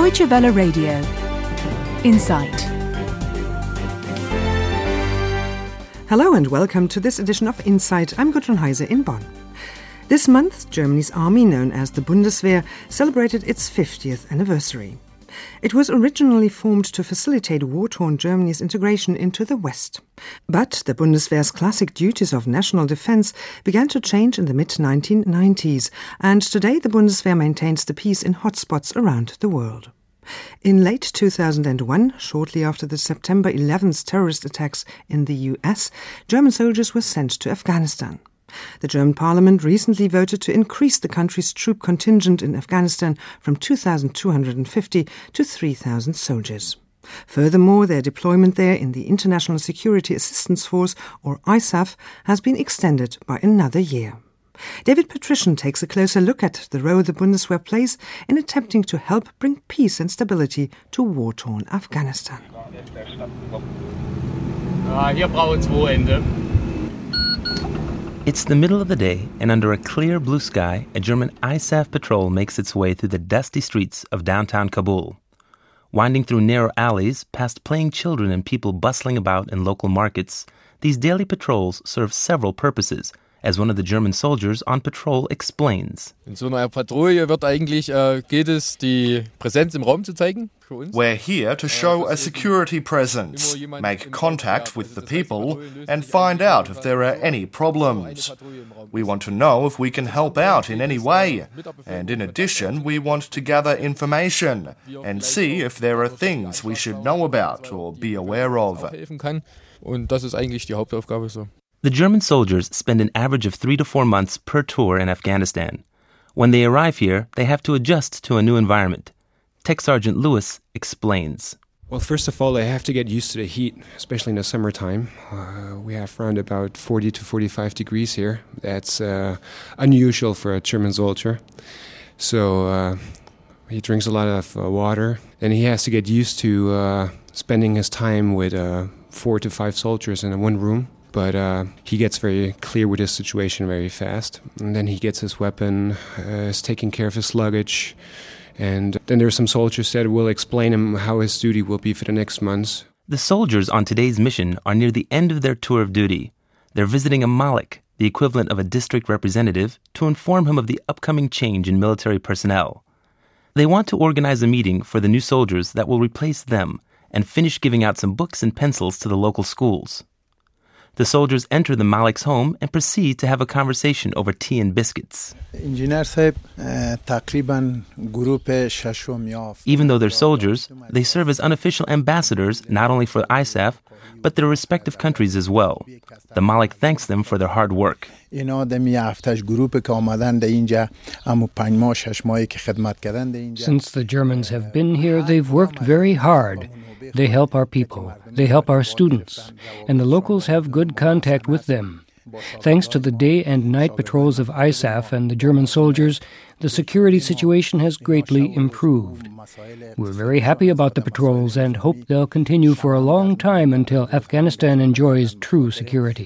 Deutsche Welle Radio. Insight. Hello and welcome to this edition of Insight. I'm Gudrun Heiser in Bonn. This month, Germany's army, known as the Bundeswehr, celebrated its 50th anniversary. It was originally formed to facilitate war-torn Germany's integration into the West. But the Bundeswehr's classic duties of national defense began to change in the mid-1990s, and today the Bundeswehr maintains the peace in hotspots around the world. In late 2001, shortly after the September 11th terrorist attacks in the US, German soldiers were sent to Afghanistan. The German parliament recently voted to increase the country's troop contingent in Afghanistan from 2,250 to 3,000 soldiers. Furthermore, their deployment there in the International Security Assistance Force, or ISAF, has been extended by another year. David Patrician takes a closer look at the role the Bundeswehr plays in attempting to help bring peace and stability to war-torn Afghanistan. Hier brauchen 2 Ende. It's the middle of the day, and under a clear blue sky, a German ISAF patrol makes its way through the dusty streets of downtown Kabul. Winding through narrow alleys, past playing children and people bustling about in local markets, these daily patrols serve several purposes, as one of the German soldiers on patrol explains. In so einer Patrouille geht es, die Präsenz im Raum zu zeigen. We're here to show a security presence, make contact with the people, and find out if there are any problems. We want to know if we can help out in any way, and in addition, we want to gather information and see if there are things we should know about or be aware of. Und das ist eigentlich die Hauptaufgabe so. The German soldiers spend an average of 3 to 4 months per tour in Afghanistan. When they arrive here, they have to adjust to a new environment. Tech Sergeant Lewis explains. Well, first of all, they have to get used to the heat, especially in the summertime. We have around about 40 to 45 degrees here. That's unusual for a German soldier. So he drinks a lot of water. Then he has to get used to spending his time with 4 to 5 soldiers in one room. But he gets very clear with his situation very fast. And then he gets his weapon, is taking care of his luggage. And then there are some soldiers that will explain him how his duty will be for the next months. The soldiers on today's mission are near the end of their tour of duty. They're visiting a Malik, the equivalent of a district representative, to inform him of the upcoming change in military personnel. They want to organize a meeting for the new soldiers that will replace them and finish giving out some books and pencils to the local schools. The soldiers enter the Malik's home and proceed to have a conversation over tea and biscuits. Even though they're soldiers, they serve as unofficial ambassadors not only for ISAF, but their respective countries as well. The Malik thanks them for their hard work. Since the Germans have been here, they've worked very hard. They help our people, they help our students, and the locals have good contact with them. Thanks to the day and night patrols of ISAF and the German soldiers, the security situation has greatly improved. We're very happy about the patrols and hope they'll continue for a long time until Afghanistan enjoys true security.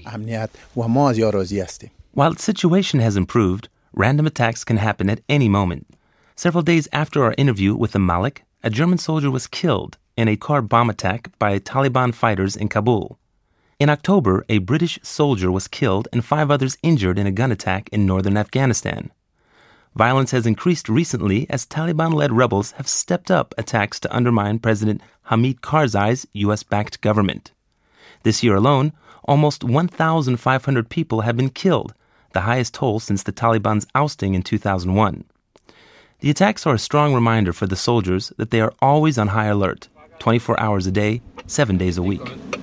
While its situation has improved, random attacks can happen at any moment. Several days after our interview with the Malik, a German soldier was killed in a car bomb attack by Taliban fighters in Kabul. In October, a British soldier was killed and 5 others injured in a gun attack in northern Afghanistan. Violence has increased recently as Taliban-led rebels have stepped up attacks to undermine President Hamid Karzai's U.S.-backed government. This year alone, almost 1,500 people have been killed, the highest toll since the Taliban's ousting in 2001. The attacks are a strong reminder for the soldiers that they are always on high alert, 24 hours a day, 7 days a week.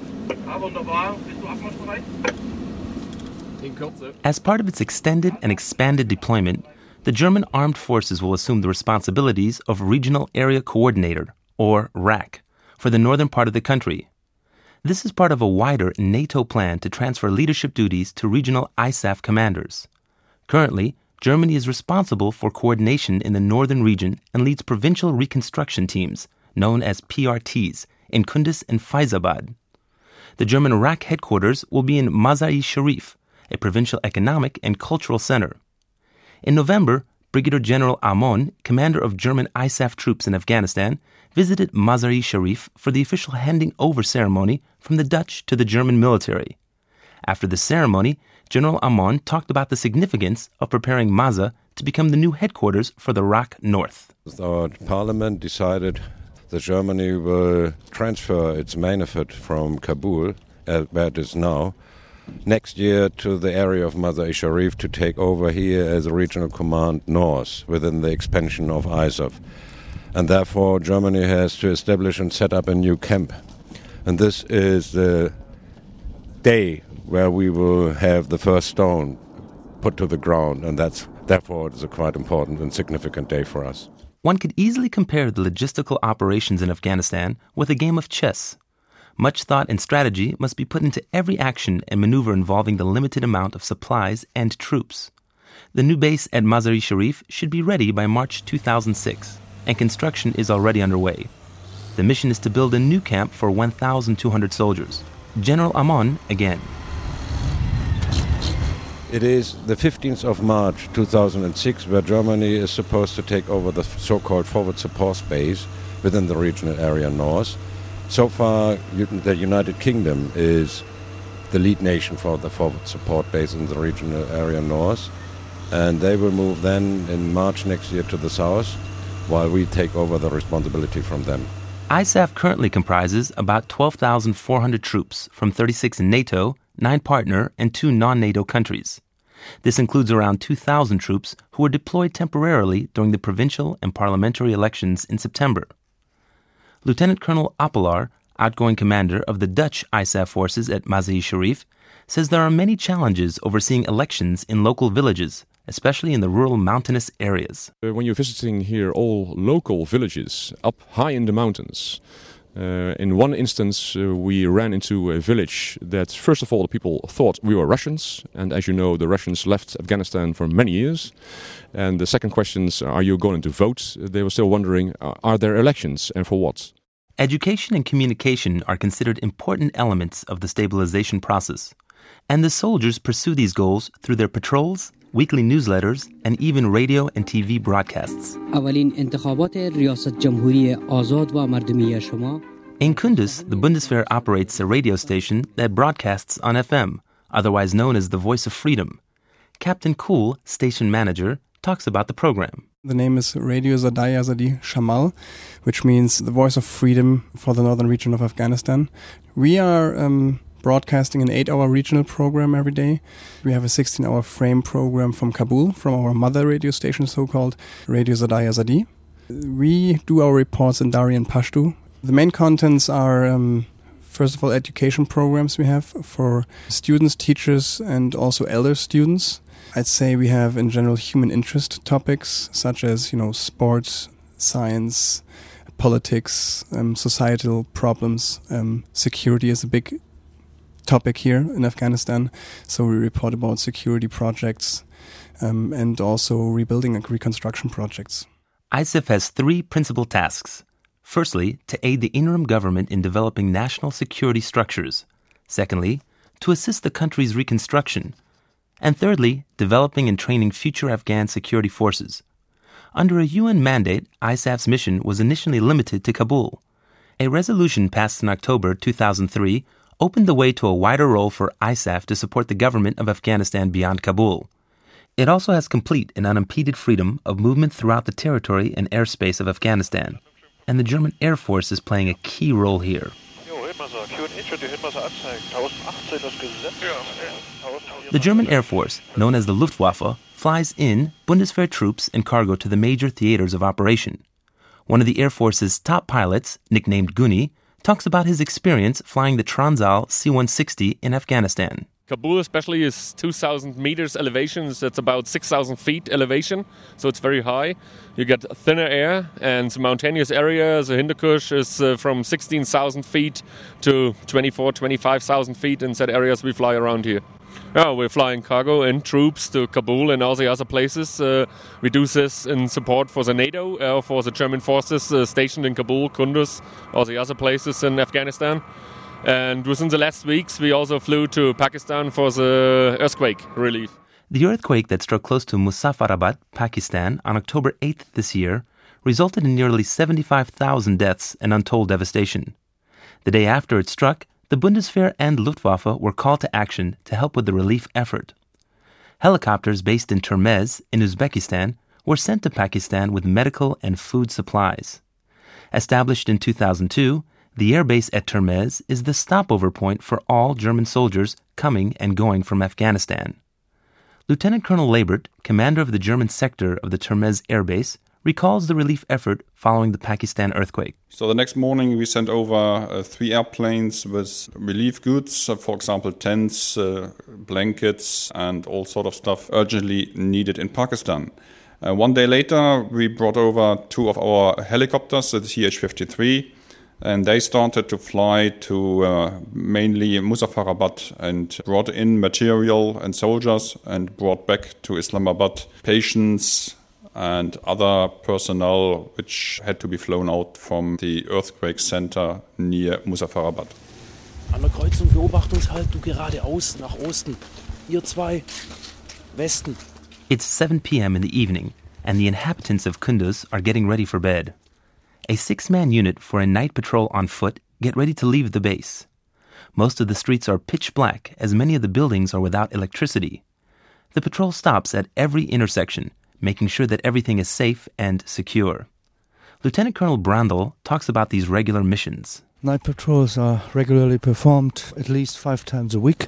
As part of its extended and expanded deployment, the German Armed Forces will assume the responsibilities of Regional Area Coordinator, or RAC, for the northern part of the country. This is part of a wider NATO plan to transfer leadership duties to regional ISAF commanders. Currently, Germany is responsible for coordination in the northern region and leads provincial reconstruction teams, known as PRTs, in Kunduz and Faizabad. The German RAC headquarters will be in Mazar-e Sharif, a provincial economic and cultural center. In November, Brigadier General Amon, commander of German ISAF troops in Afghanistan, visited Mazar-e Sharif for the official handing over ceremony from the Dutch to the German military. After the ceremony, General Amon talked about the significance of preparing Mazar to become the new headquarters for the RAK North. Our parliament decided that Germany will transfer its main effort from Kabul, where it is now, next year to the area of Mazar-e Sharif to take over here as a regional command north within the expansion of ISAF. And therefore Germany has to establish and set up a new camp. And this is the day where we will have the first stone put to the ground, and therefore it is a quite important and significant day for us. One could easily compare the logistical operations in Afghanistan with a game of chess. Much thought and strategy must be put into every action and maneuver involving the limited amount of supplies and troops. The new base at Mazar-e Sharif should be ready by March 2006, and construction is already underway. The mission is to build a new camp for 1,200 soldiers. General Amon again. It is the 15th of March 2006 where Germany is supposed to take over the so-called forward support base within the regional area north. So far, the United Kingdom is the lead nation for the forward support base in the regional area north, and they will move then in March next year to the south, while we take over the responsibility from them. ISAF currently comprises about 12,400 troops from 36 NATO, 9 partner, and 2 non-NATO countries. This includes around 2,000 troops who were deployed temporarily during the provincial and parliamentary elections in September. Lieutenant Colonel Appelar, outgoing commander of the Dutch ISAF forces at Mazar-e Sharif, says there are many challenges overseeing elections in local villages, especially in the rural mountainous areas. When you're visiting here all local villages up high in the mountains, in one instance we ran into a village that first of all the people thought we were Russians, and as you know the Russians left Afghanistan for many years, and the second questions, are you going to vote? They were still wondering, are there elections and for what? Education and communication are considered important elements of the stabilization process, and the soldiers pursue these goals through their patrols, weekly newsletters, and even radio and TV broadcasts. In Kunduz, the Bundeswehr operates a radio station that broadcasts on FM, otherwise known as the Voice of Freedom. Captain Kuhl, station manager, talks about the program. The name is Radio Zadai Azadi Shamal, which means the Voice of Freedom for the northern region of Afghanistan. We are broadcasting an 8-hour regional program every day. We have a 16-hour frame program from Kabul, from our mother radio station, so-called Radio Zadai Azadi. We do our reports in Dari and Pashto. The main contents are, first of all, education programs we have for students, teachers, and also elder students. I'd say we have, in general, human interest topics, such as, sports, science, politics, societal problems. Security is a big topic here in Afghanistan, so we report about security projects and also rebuilding and reconstruction projects. ISAF has 3 principal tasks. Firstly, to aid the interim government in developing national security structures. Secondly, to assist the country's reconstruction. And thirdly, developing and training future Afghan security forces. Under a UN mandate, ISAF's mission was initially limited to Kabul. A resolution passed in October 2003 opened the way to a wider role for ISAF to support the government of Afghanistan beyond Kabul. It also has complete and unimpeded freedom of movement throughout the territory and airspace of Afghanistan, and the German Air Force is playing a key role here. The German Air Force, known as the Luftwaffe, flies in Bundeswehr troops and cargo to the major theaters of operation. One of the Air Force's top pilots, nicknamed Guni, talks about his experience flying the Transall C-160 in Afghanistan. Kabul especially is 2,000 meters elevation, so it's about 6,000 feet elevation, so it's very high. You get thinner air, and mountainous areas, the Hindu Kush is from 16,000 feet to 25,000 feet in set areas we fly around here. Yeah, we're flying cargo and troops to Kabul and all the other places. We do this in support for the NATO, for the German forces stationed in Kabul, Kunduz, all the other places in Afghanistan. And within the last weeks, we also flew to Pakistan for the earthquake relief. The earthquake that struck close to Muzaffarabad, Pakistan, on October 8th this year resulted in nearly 75,000 deaths and untold devastation. The day after it struck, the Bundeswehr and Luftwaffe were called to action to help with the relief effort. Helicopters based in Termez, in Uzbekistan, were sent to Pakistan with medical and food supplies. Established in 2002, the airbase at Termez is the stopover point for all German soldiers coming and going from Afghanistan. Lieutenant Colonel Labert, commander of the German sector of the Termez airbase, recalls the relief effort following the Pakistan earthquake. So the next morning we sent over 3 airplanes with relief goods, for example tents, blankets and all sort of stuff urgently needed in Pakistan. 1 day later we brought over 2 of our helicopters, the CH-53, and they started to fly to mainly Muzaffarabad and brought in material and soldiers and brought back to Islamabad patients and other personnel which had to be flown out from the earthquake center near Muzaffarabad. An der Kreuzung Beobachtungshaltung geradeaus nach Osten. Ihr 2 Westen. It's 7 p.m. in the evening, and the inhabitants of Kunduz are getting ready for bed. A 6-man unit for a night patrol on foot get ready to leave the base. Most of the streets are pitch black, as many of the buildings are without electricity. The patrol stops at every intersection, making sure that everything is safe and secure. Lieutenant Colonel Brandl talks about these regular missions. Night patrols are regularly performed at least 5 times a week,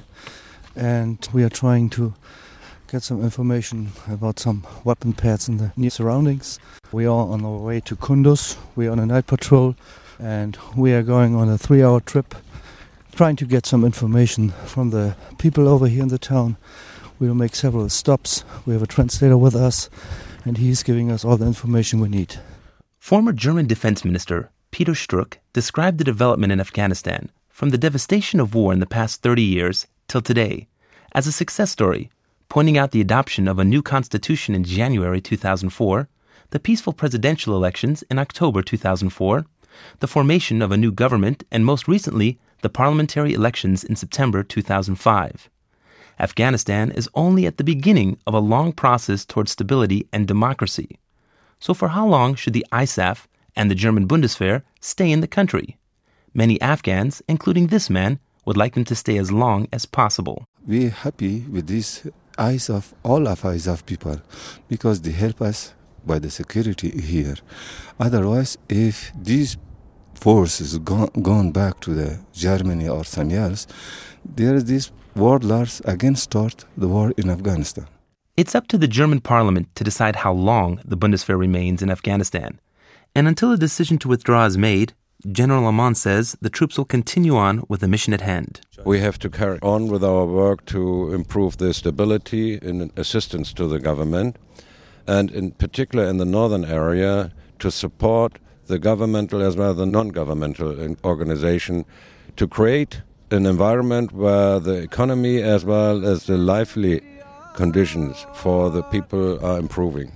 and we are trying to get some information about some weapon pads in the near surroundings. We are on our way to Kunduz. We are on a night patrol, and we are going on a 3-hour trip, trying to get some information from the people over here in the town. We will make several stops. We have a translator with us, and he's giving us all the information we need. Former German Defense Minister Peter Struck described the development in Afghanistan, from the devastation of war in the past 30 years till today, as a success story, pointing out the adoption of a new constitution in January 2004, the peaceful presidential elections in October 2004, the formation of a new government, and most recently, the parliamentary elections in September 2005. Afghanistan is only at the beginning of a long process towards stability and democracy. So for how long should the ISAF and the German Bundeswehr stay in the country? Many Afghans, including this man, would like them to stay as long as possible. We're happy with this ISAF, all of ISAF people, because they help us by the security here. Otherwise, if these forces gone back to the Germany or somewhere else, there is this warlords again start the war in Afghanistan. It's up to the German parliament to decide how long the Bundeswehr remains in Afghanistan. And until a decision to withdraw is made, General Amon says the troops will continue on with the mission at hand. We have to carry on with our work to improve the stability in assistance to the government, and in particular in the northern area to support the governmental as well as the non-governmental organization to create an environment where the economy as well as the lively conditions for the people are improving.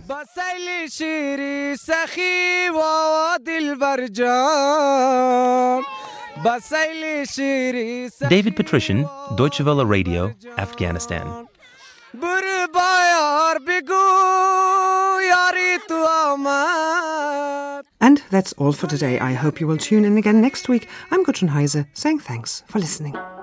David Patrician, Deutsche Welle Radio, Afghanistan. And that's all for today. I hope you will tune in again next week. I'm Gudrun Heise, saying thanks for listening.